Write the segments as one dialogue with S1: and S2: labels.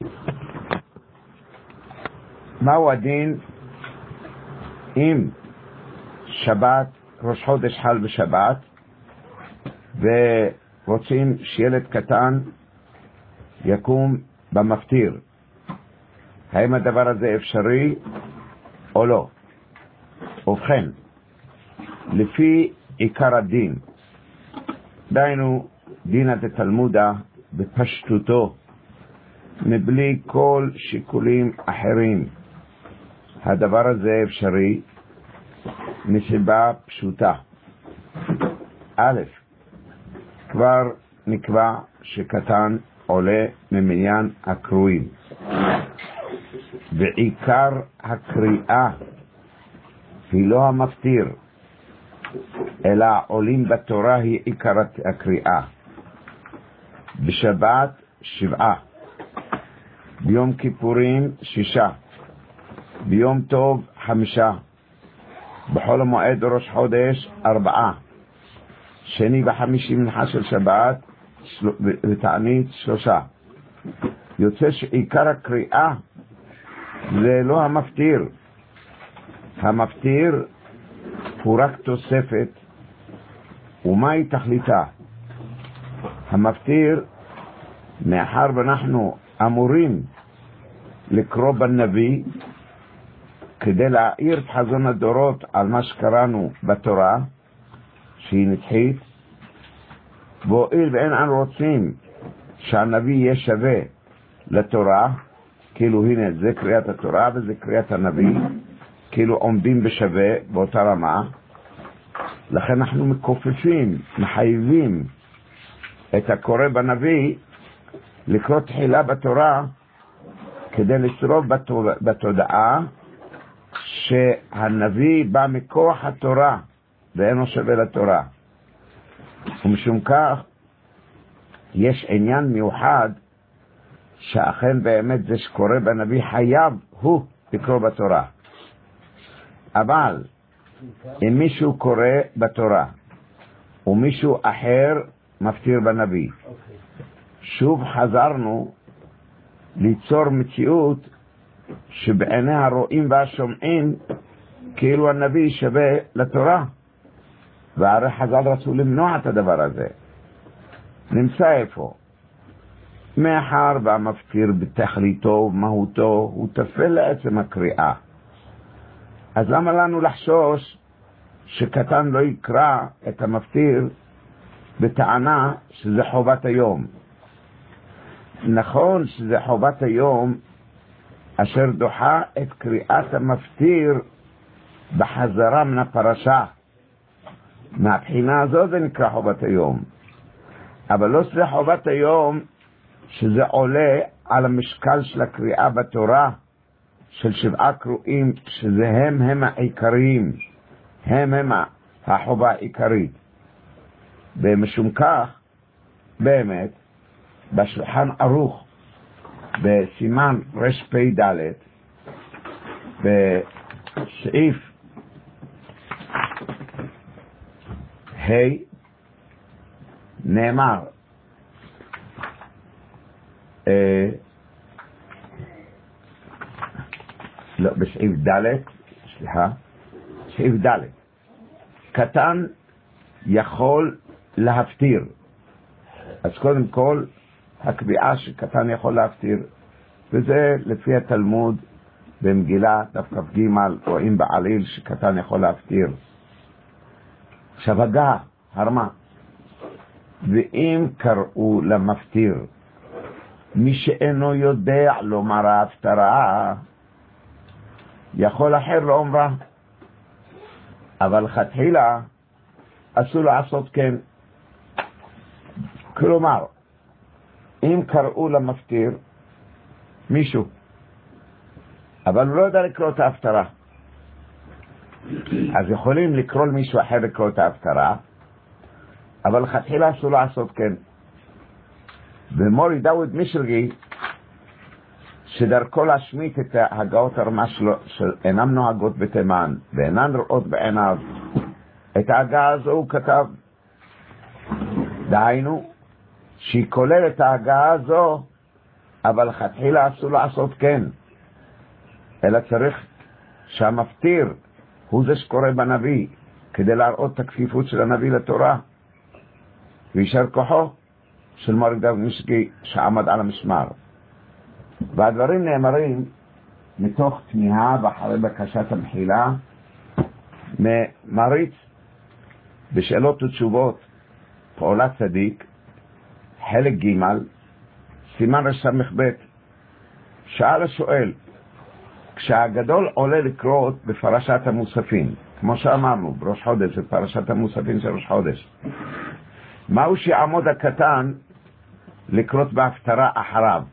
S1: מהו הדין אם שבת, ראש חודש חל בשבת, ורוצים שילד קטן יקום במפטיר? האם הדבר הזה אפשרי או לא? ובכן, לפי עיקר הדין, דיינו דינא דתלמודא בפשטותו, מבלי כל שיקולים אחרים, הדבר הזה אפשרי מסיבה פשוטה. א', כבר נקבע שקטן עולה ממניין הקרואים, ועיקר הקריאה היא לא המפטיר, אלא עולים בתורה היא עיקר הקריאה. בשבת 7, ביום כיפורים 6, ביום טוב 5, בחול המועד ראש חודש 4, שני וחמישי מנחה של שבת ותענית 3. יוצא שעיקר הקריאה זה לא המפטיר. המפטיר הוא רק תוספת. ומהי תכליתה? המפטיר, מאחר ואנחנו אמורים לקרוא בנביא כדי להאיר את חזון הדורות על מה שקראנו בתורה שהיא נצחית, והואיל ואין אנו רוצים שהנביא יהיה שווה לתורה, כאילו הנה זה קריאת התורה וזה קריאת הנביא, כאילו עומדים בשווה באותה רמה, לכן אנחנו מכופפים, מחייבים את הקורא בנביא לקרוא תחילה בתורה כדי לצרוב בתודעה שהנביא בא מכוח התורה ואינו שווה לתורה. ומשום כך יש עניין מיוחד שאכן באמת זה שקורא בנביא חייב הוא לקרוא בתורה. אבל אם מישהו קורא בתורה ומישהו אחר מפטיר בנביא, שוב חזרנו ליצור מציאות שבעיני הרואים והשומעים כאילו הנביא שווה לתורה, והרי חז"ל רצו למנוע את הדבר הזה. נמצא איפה? מאחר והמפטיר בתכליתו ומהותו הוא תפל לעצם הקריאה, אז למה לנו לחשוש שקטן לא יקרא את המפטיר בטענה שזה חובת היום? נכון שזה חובת היום אשר דוחה את קריאת המפטיר בחזרה מן הפרשה. מהבחינה הזאת זה נקרא חובת היום, אבל לא שזה חובת היום שזה עולה על המשקל של הקריאה בתורה של 7 קרואים, שזה הם העיקריים, הם החובה העיקרית. ומשום כך באמת בשולחן ערוך בסימן רפ"ד בסעיף ה' נאמר לא, בסעיף ד', סעיף ד', קטן יכול להפטיר. אז קודם כל הקביעה שקטן יכול להפטיר, וזה לפי התלמוד במגילה דף כ"ג, רואים בעליל שקטן יכול להפטיר. עכשיו הגה, הרמה, ואם קראו למפטיר מי שאינו יודע לומר ההפטרה, יכול אחר לאומרה, אבל חתחילה אסור לעשות כן. כלומר, אם קראו למפטיר מישהו אבל הוא לא יודע לקרוא את ההפטרה, אז יכולים לקרוא למישהו אחר לקרוא את ההפטרה, אבל חתחילה אסור לעשות כן. ומורי דוד משלגי שדרכו להשמיט את הגאות הרמה שלו שאינם נוהגות בתימן ואינן רואות בעיניו, את ההגה הזו הוא כתב, דהיינו שהיא כוללת ההגה הזו אבל לכתחילה אסור לעשות כן, אלא צריך שהמפטיר הוא זה שקורא בנביא, כדי להראות את הכפיפות של הנביא לתורה, וישר כוחו של מורי דוד משגי שעמד על המשמר. והדברים נאמרים מתוך תמיהה ואחרי בקשת המחילה ממריץ בשאלות ותשובות פעולת צדיק, חלק ג' סימן רס"ב. שאל השואל, כשהגדול עולה לקרות בפרשת המוספים, כמו שאמרנו, בראש חודש, בפרשת המוספים של ראש חודש, מהו שיעמוד הקטן לקרות בהפטרה אחריו?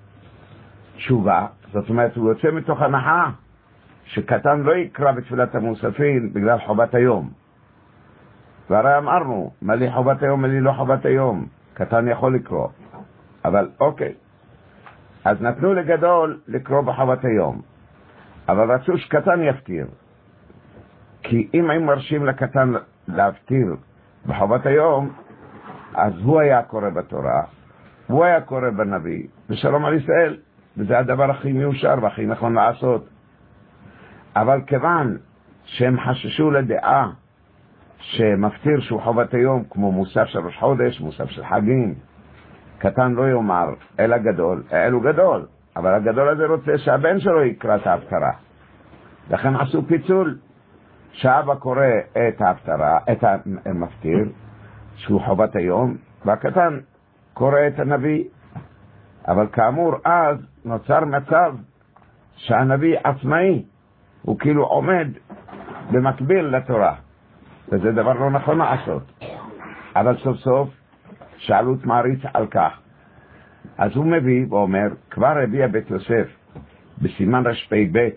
S1: תשובה, זאת אומרת, הוא יוצא מתוך הנחה שקטן לא יקרא בתפילת המוספים בגלל חובת היום. והרי אמרנו, מה לי חובת היום, מה לי לא חובת היום, קטן יכול לקרוא. אבל אוקיי, אז נתנו לגדול לקרוא בחובת היום, אבל רצו שקטן יפטיר, כי אם הם מרשים לקטן להפטיר בחובת היום, אז הוא היה קורא בתורה, הוא היה קורא בנביא, ושלום על ישראל, וזה הדבר הכי מיושר והכי נכון לעשות. אבל כיוון שהם חששו לדעה שמפטיר שהוא חובת היום, כמו מוסף של ראש חודש, מוסף של חגים, קטן לא יאמר אלא גדול, אלו גדול, אבל הגדול הזה רוצה שהבן שלו יקרא את ההפטרה, לכן עשו פיצול, שאבא קורא את ההפטרה, את המפטיר שהוא חובת היום, והקטן קורא את הנביא. אבל כאמור אז נוצר מצב שהנביא עצמאי, הוא כאילו עומד במקביל לתורה, וזה דבר לא נכון לעשות. אבל סוף סוף שאלו את מעריץ על כך, אז הוא מביא ואומר, כבר הביע בית יוסף בסימן רש"ב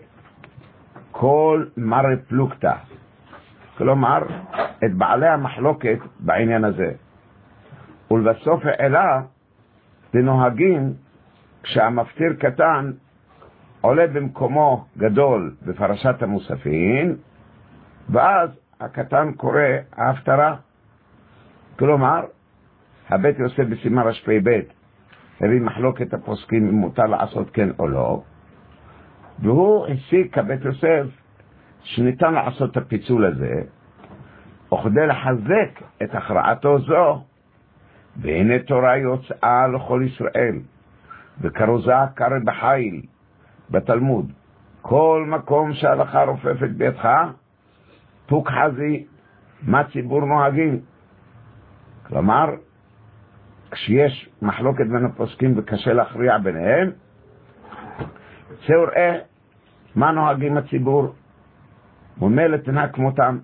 S1: כל מרי פלוגתא, כלומר את בעלי המחלוקת בעניין הזה, ולבסוף העלה לנוהגים כשהמפטיר קטן עולה במקומו גדול בפרשת המוספים, ואז הקטן קורא ההפטרה. כלומר הבית יוסף בסימן רש"ב הביא מחלוקת הפוסקים אם מותר לעשות כן או לא, והוא הסיק הבית יוסף שניתן לעשות את הפיצול הזה, וכדי לחזק את הכרעתו זו, והנה תורה יוצאה לכל ישראל, וכרוזה קרא בחיל בתלמוד, כל מקום שההלכה רופפת בידך, פוק חזי מה ציבור נוהגים. כלומר, כשיש מחלוקת בין הפוסקים וקשה להכריע ביניהם, צאו ראה מה נוהגים הציבור, ומילא תנהג כמותם.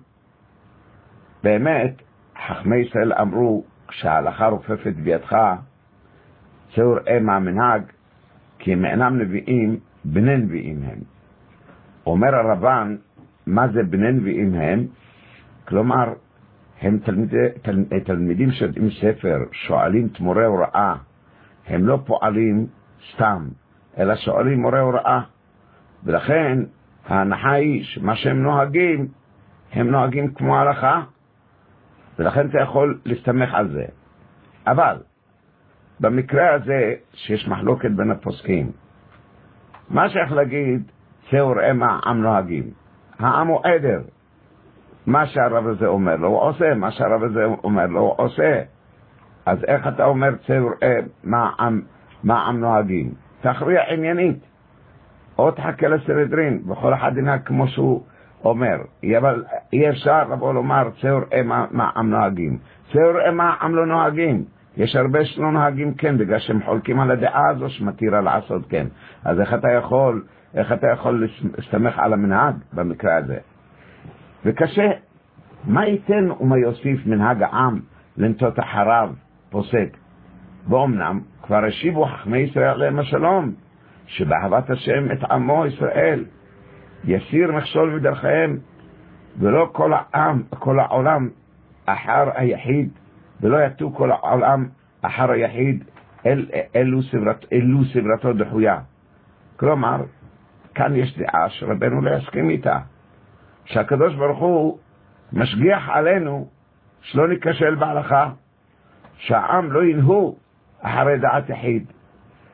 S1: באמת חכמי ישראל אמרו, כשההלכה רופפת בידך, צאו ראה מה המנהג, כי הם אינם נביאים, בני נביאים הם. אומר הרבן, מה זה בני נביאים הם? כלומר, הם תלמידים שיודעים ספר, שואלים את מורה הוראה, הם לא פועלים סתם, אלא שואלים מורה הוראה, ולכן ההנחה היא שמה שהם נוהגים, הם נוהגים כמו ההלכה, ולכן אתה יכול להסתמך על זה. אבל במקרה הזה שיש מחלוקת בין הפוסקים, מה שייך להגיד צאו ראה מה העם נוהגים? העם הוא עדר, מה שהרב הזה אומר לו הוא עושה, מה שהרב הזה אומר לו הוא עושה. אז איך אתה אומר צאו ראה מה העם נוהגים? תכריע עניינית, או תחכה לסנהדרין, וכל אחד ינהג כמו שהוא אומר. אבל אי אפשר לבוא לומר צאו ראה מה העם נוהגים, צאו ראה מה העם לא נוהגים. יש הרבה שלא נוהגים כן, בגלל שהם חולקים על הדעה הזו שמתירה לעשות כן. אז איך אתה יכול להסתמך על המנהג במקרה הזה? וקשה, מה ייתן ומה יוסיף מנהג העם לנטות אחריו פוסק? ואומנם כבר השיבו חכמי ישראל עליהם השלום, שבאהבת השם את עמו ישראל יסיר מכשול בדרכיהם, ולא כל העולם אחר היחיד, ולא יטו כל העולם אחר היחיד, אלו סברתו דחויה. כלומר, כאן יש דעה שרבנו לא יסכים איתה, שהקדוש ברוך הוא משגיח עלינו שלא ניקשל בהלכה, שהעם לא ינהו אחרי דעת יחיד,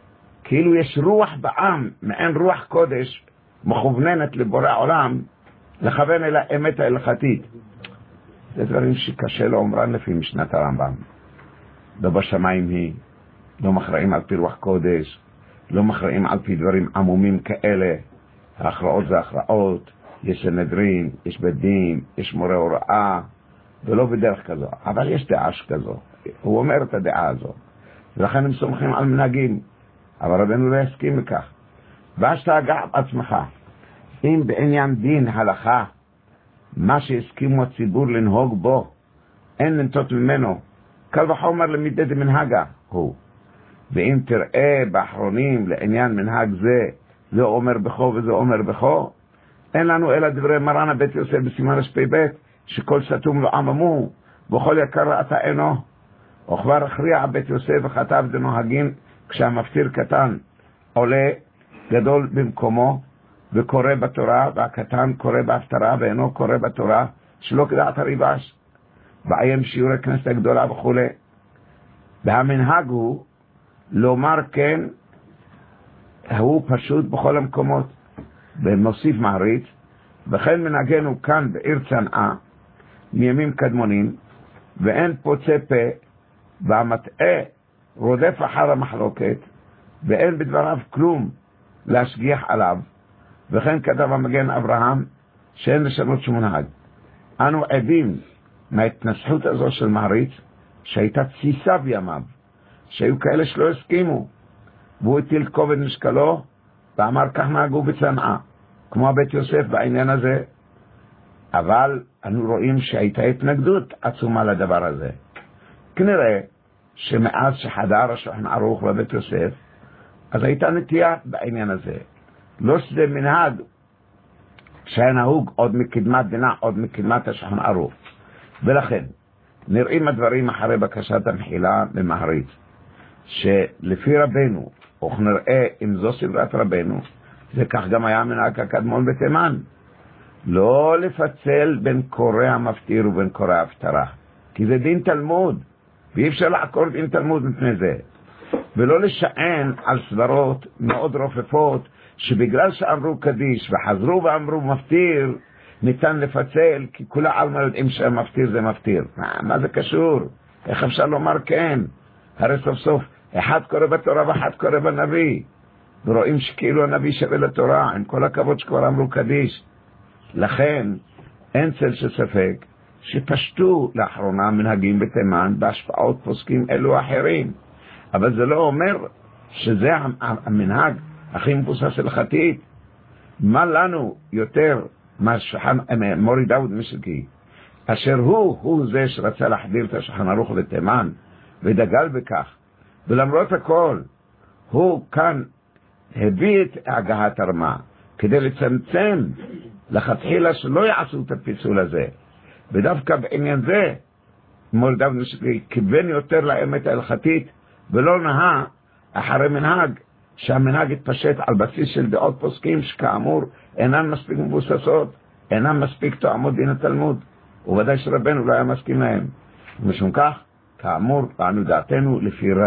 S1: כאילו יש רוח בעם, מעין רוח קודש, מכווננת לבורא עולם, לכוון אל האמת ההלכתית. זה דברים שקשה לאומרן לפי משנת הרמב"ם. לא בשמיים היא, לא מכרעים על פי רוח קודש, לא מכרעים על פי דברים עמומים כאלה. ההכרעות זה הכרעות, יש סנהדרין, יש בית דין, יש מורה הוראה, ולא בדרך כזו, אבל יש דעה שכזו. הוא אומר את הדעה הזו, ולכן הם סומכים על מנהגים, אבל רבנו לא יסכים לכך. ואז תאגע בעצמך, אם בעניין דין הלכה, מה שהסכימו הציבור לנהוג בו, אין לנטות ממנו, קל וחומר למידת מנהגה הוא. ואם תראה באחרונים לעניין מנהג זה, זה אומר בכו וזה אומר בכו, אין לנו אלא דברי מרן הבית יוסף בסימן רשפ"ב, שכל סתום לא עממו, בכל יקר ראתה אינו. וכבר הכריע בית יוסף וכתב דנוהגים, כשהמפטיר קטן עולה גדול במקומו, וקורא בתורה, והקטן קורא בהפטרה, ואינו קורא בתורה, שלא כדעת הריבש, בעיים שיעורי כנסת הגדולה וכו'. והמנהג הוא לומר כן, הוא פשוט בכל המקומות. ומוסיף מעריץ, וכן מנהגנו כאן בעיר צנעה, מימים קדמונים, ואין פוצה פה, והמטעה רודף אחר המחלוקת, ואין בדבריו כלום להשגיח עליו. וכן כתב המגן אברהם, שאין לשנות שום מנהג. אנו עדים מההתנסחות הזו של מעריץ, שהייתה תסיסה בימיו, שהיו כאלה שלא הסכימו, והוא הטיל כובד משקלו, ואמר כך נהגו בצנעה, כמו הבית יוסף בעניין הזה. אבל אנו רואים שהייתה התנגדות עצומה לדבר הזה. כנראה שמאז שחדר השולחן ערוך בבית יוסף, אז הייתה נטייה בעניין הזה. לא שזה מנהג שהיה נהוג עוד מקדמת דינה, עוד מקדמת השולחן ערוך. ולכן נראים הדברים אחרי בקשת המחילה במעריץ, שלפי רבנו, וכנראה אם זו סדרת רבנו, זה כך גם היה מנהג הקדמון בתימן, לא לפצל בין קורא המפטיר ובין קורא ההפטרה, כי זה דין תלמוד, ואי אפשר לעקור דין תלמוד מפני זה, ולא לשען על סברות מאוד רופפות, שבגלל שאמרו קדיש וחזרו ואמרו מפטיר, ניתן לפצל, כי כולה עלמה יודעים שהמפטיר זה מפטיר. מה זה קשור? איך אפשר לומר כן? הרי סוף סוף אחד קורא בתורה ואחד קורא בנביא, ורואים שכאילו הנביא שווה לתורה, עם כל הכבוד שכבר אמרו קדיש. לכן אין צל של ספק שפשטו לאחרונה מנהגים בתימן בהשפעות פוסקים אלו אחרים, אבל זה לא אומר שזה המנהג הכי מבוסס הלכתית. מה לנו יותר מורי דאוד משקי, אשר הוא זה שרצה להחדיר את השולחן ערוך לתימן ודגל בכך, ולמרות הכל הוא כאן הביא את הגעת הרמה כדי לצמצם לכתחילה שלא יעשו את הפיצול הזה. ודווקא בעניין זה מורי דאוד משקי כיוון יותר לאמת ההלכתית, ולא נהה אחרי מנהג שהמנהג התפשט על בסיס של דעות פוסקים שכאמור אינן מספיק מבוססות, אינן מספיק תואמות דין התלמוד, וודאי שרבנו לא היה מסכים להם. ומשום כך, כאמור, פענו דעתנו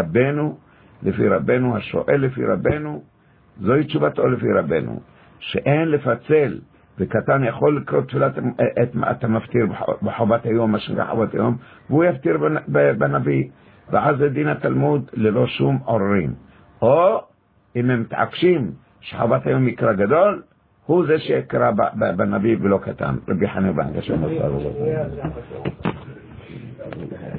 S1: לפי רבנו, השואל לפי רבנו, זוהי תשובתו לפי רבנו, שאין לפצל, וקטן יכול לקרוא תפילת את המפטיר בחובת היום, מה שנקרא חובת היום, והוא יפטיר בנביא, ואז זה דין התלמוד ללא שום עוררים. או אם הם מתעקשים שחובת היום מקרא גדול, הוא זה שיקרא בנביא ולא קטן. רבי חנין בהנגשה.